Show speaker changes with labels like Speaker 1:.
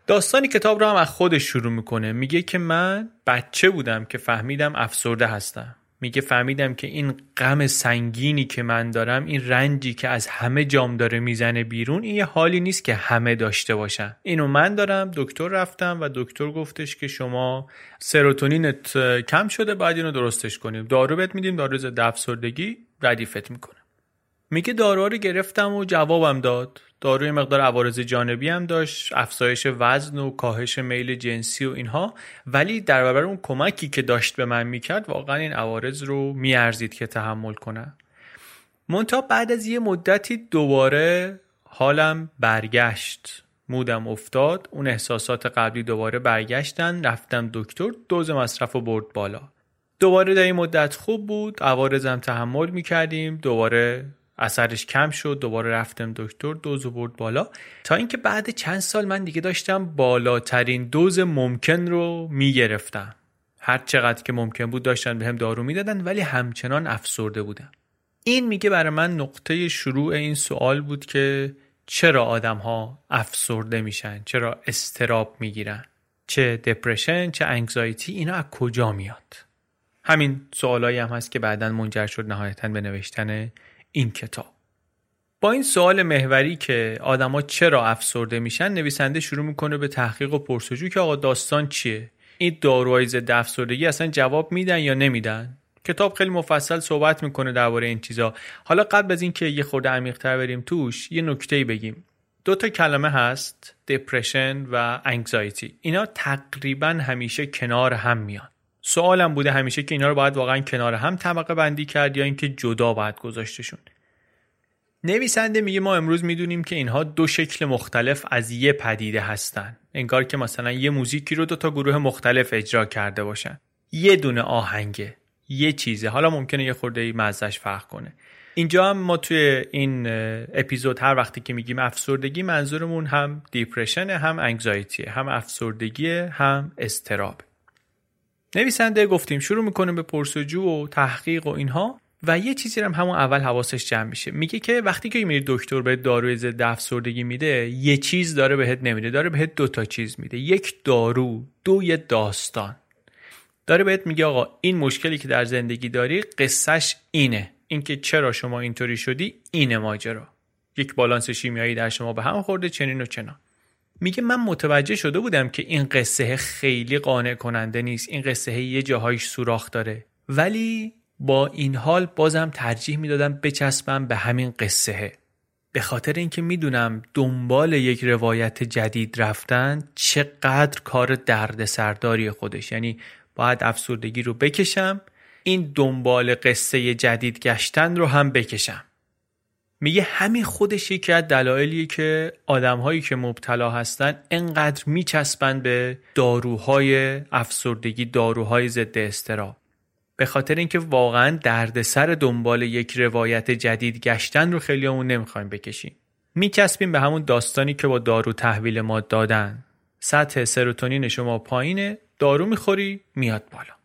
Speaker 1: داستانی کتاب رو هم از خودش شروع میکنه. میگه که من بچه بودم که فهمیدم افسرده هستم. میگه فهمیدم که این غم سنگینی که من دارم، این رنجی که از همه جام داره میزنه بیرون، این یه حالی نیست که همه داشته باشن. اینو من دارم. دکتر رفتم و دکتر گفتش که شما سروتونینت کم شده، باید اینو درستش کنیم. دارو بهت میدیم، دارو ضد افسردگی، ردیفت میکنه. میگه داروها رو گرفتم و جوابم داد. داروی مقدار عوارض جانبی هم داشت، افزایش وزن و کاهش میل جنسی و اینها، ولی در برابر اون کمکی که داشت به من میکرد واقعا این عوارض رو میارزید که تحمل کنم. منتها بعد از یه مدتی دوباره حالم برگشت، مودم افتاد، اون احساسات قبلی دوباره برگشتن. رفتم دکتر، دوز مصرف رو برد بالا. دوباره در این مدت خوب بود، عوارضم تحمل میکردیم، دوباره اثرش کم شد، دوباره رفتم دکتر، دوز برد بالا، تا اینکه بعد چند سال من دیگه داشتم بالاترین دوز ممکن رو میگرفتم. هر چقدر که ممکن بود داشتن بهم دارو میدادن، ولی همچنان افسرده بودم. این میگه برای من نقطه شروع این سوال بود که چرا آدم ها افسرده میشن، چرا اضطراب میگیرن، چه دپرشن چه انگزایتی، اینا از کجا میاد؟ همین سوالایی هم هست که بعداً منجر شد نهایتاً به نوشتن این کتاب. با این سوال محوری که آدما چرا افسرده میشن، نویسنده شروع میکنه به تحقیق و پرسجو که آقا داستان چیه؟ این داروهای ضد افسردگی اصلا جواب میدن یا نمیدن؟ کتاب خیلی مفصل صحبت میکنه درباره این چیزا. حالا قبل از این که یه خورده عمیق‌تر بریم توش، یه نکته‌ای بگیم. 2 کلمه هست، دپرشن و انگزایتی. اینا تقریباً همیشه کنار هم میان. سوالم بوده همیشه که اینا رو باید واقعا کنار هم طبقه بندی کرد یا اینکه جدا باید گذاشتشون. نویسنده میگه ما امروز میدونیم که اینها 2 شکل مختلف از یه پدیده هستن. انگار که مثلا یه موزیکی رو 2 گروه مختلف اجرا کرده باشن. یه دونه آهنگه، یه چیزه. حالا ممکنه یه خورده مزهش فرق کنه. اینجا هم ما توی این اپیزود هر وقتی که میگیم افسردگی، منظورمون هم دیپرشن، هم انگزایتیه، هم افسردگی، هم اضطراب. نویسنده گفتیم شروع میکنه به پرسجو و تحقیق و اینها، و یه چیزی هم همون اول حواسش جمع میشه. میگه که وقتی که میری دکتر بهت داروی ضد افسردگی میده، یه چیز داره بهت نمیده، داره بهت 2 چیز میده. 1 دارو، 2 یه داستان. داره بهت میگه آقا این مشکلی که در زندگی داری قصهش اینه، اینکه چرا شما اینطوری شدی، اینه ماجرا. یک بالانس شیمیایی در شما به هم خورده، چنین و چنان. میگه من متوجه شده بودم که این قصه خیلی قانع کننده نیست، این قصه یه جاهایش سوراخ داره، ولی با این حال بازم ترجیح میدادم بچسبم به همین قصه، به خاطر اینکه میدونم دنبال یک روایت جدید رفتن چقدر کار دردسرداری خودش. یعنی باید افسردگی رو بکشم، این دنبال قصه جدید گشتن رو هم بکشم. میگه همین خودش یکی از دلایلیه که آدم‌هایی که مبتلا هستن انقدر میچسبن به داروهای افسردگی، داروهای ضد اضطراب، به خاطر اینکه واقعا دردسر دنبال یک روایت جدید گشتن رو خیلیامون نمیخوایم بکشیم. میچسبیم به همون داستانی که با دارو تحویل ما دادن. سطح سروتونین شما پایینه، دارو میخوری میاد بالا.